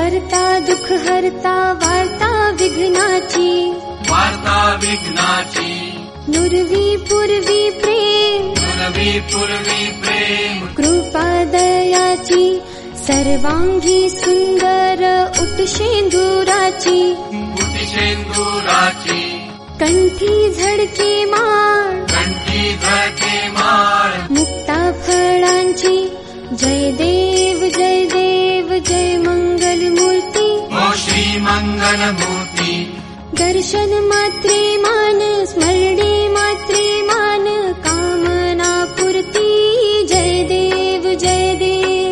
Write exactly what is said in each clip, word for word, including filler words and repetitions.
हरता दुःख हरता वार्ता विघ्नाची, वार्ता विघ्नाची, नुरवी पूर्वी प्रेम, नुरवी पूर्वी प्रेम, कृपा दयाची, सर्वांगी सुंदर उटशेंदुराची, उटशेंदुराची, कंठी झडके माळ, कंठी झडके माळ, मुक्ता फळांची, जय देव जय देव जय मंगल मूर्ती, ओ श्री मंगल मूर्ती, दर्शन मात्रे मान, स्मरणे मात्रे मान, कामना पूर्ती, जय देव जय देव.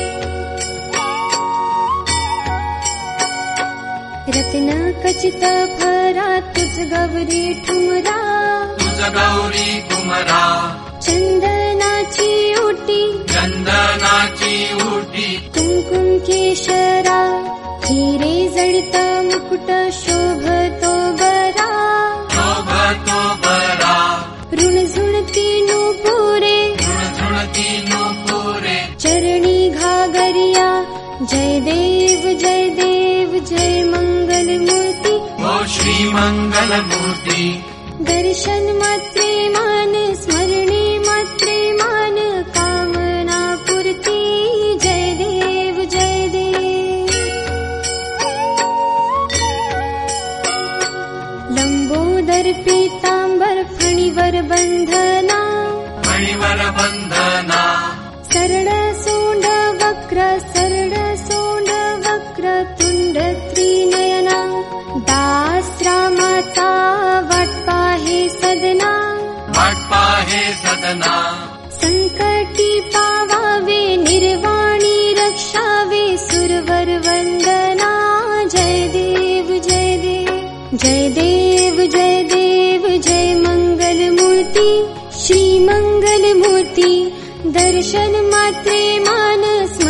रत्न खचित भरा तुझ गौरी ठुमरा, तुझ गौरी कुमरा, चंदनाची ओटी, चंदनाची ओटी, कुंकुम केशरा, हिरे जडित मुकुट शोभतो बरा, शोभतो बरा, ऋणझुणती नुपुरे, ऋणझुणती नुपुरे, चरणी घागरिया, जय देव जय देव जय मंगल मूर्ती, ओ श्री मंगल मूर्ती, दर्शन मात्रे मान, स्मरणे मात्रे मान, कामना पूर्ती, जय देव जय देव. लंबोदर पीतांबर फणीवर बंधना, फणीवर बंधना, सरळ सोंड वक्र, सरळ सोंड वक्र, तुंड त्रिनयना, दास रामाचा वाटपा हे सदना, वाटपा हे सदना, संकटी पावावे, निर्वाणी रक्षावे, सुरवर वंदना, जय देव जय देव जय देव जय देव जय मंगल मूर्ती, श्री मंगल मूर्ती, दर्शन मात्रे मान,